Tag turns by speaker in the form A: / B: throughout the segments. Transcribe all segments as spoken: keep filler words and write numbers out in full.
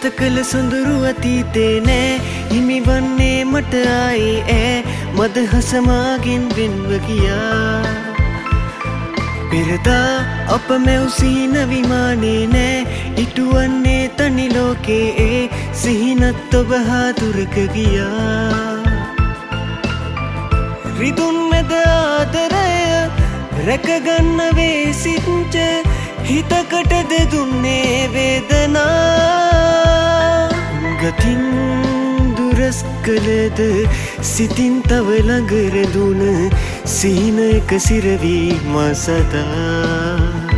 A: ගත කළ සොඳුරු අතීතේ නෑ හිමිවන්නේ මට ආයේ ඈ මදහස මාගෙන් වෙන්ව ගියා පෙරදා අප මැව් සිහින විමානේ නෑ ඉටුවන්නේ තනි ලෝකේ ඒ සිහිනත් ඔබ හා දුරක ගියා රිදුන් මැද ආදරය රැකගන්න වේසිච්ච හිතකට දෙදුන්නේ වේදනා ගතින් දුරස් කළද සිතින් තව ළඟ රැඳුන සිහිනයක සිරවීම සදා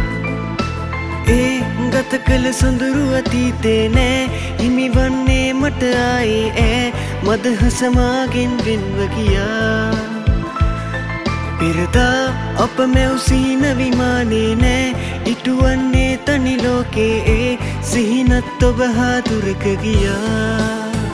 A: ඒ ගත කළ සොඳුරු අතීතේ නෑ හිමිවන්නේ මට ආයේ ඈ මදහස මාගෙන් වෙන්ව ගියා පෙරදා අප මැව් සිහින විමානේ නෑ ඉටුවන්නේ තනි ලෝකේ ඒ සිහිනත් ඔබ හා දුරක ගියා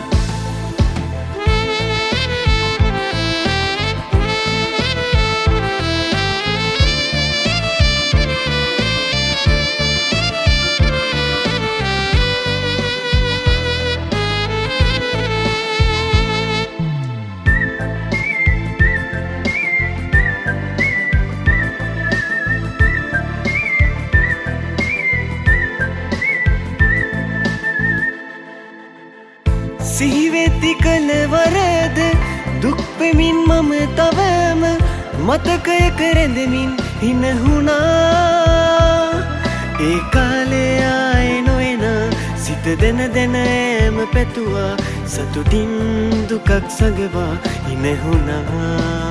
A: සිහිවෙති කළ වරද දුක් වෙමින් මම තවම මතකයක රැඳෙමින් හිනහුණා ඒ කාලේ ආයේ නොයන සිත දෙන දෙන ඈම පැතුවා සතුටින් දුකක් සඟවා හිනහුණා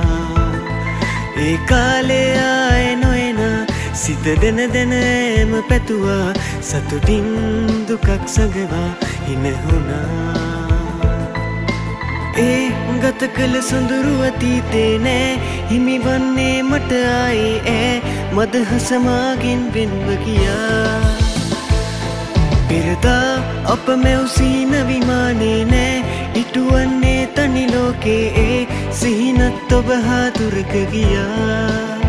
A: ඒ කාලේ ආයේ නොයන සිත දෙන දෙන ඈම පැතුවා සතුටින් දුකක් සඟවා හිනහුණා ඒ ගත කළ සොඳුරු අතීතේ නෑ හිමිවන්නේ මට ආයේ ඈ මදහස මාගෙන් වෙන්ව ගියා පෙරදා අප මැව් සිහින විමානේ නෑ ඉටුවන්නේ තනි ලෝකේ ඒ සිහිනත් ඔබ හා දුරක ගියා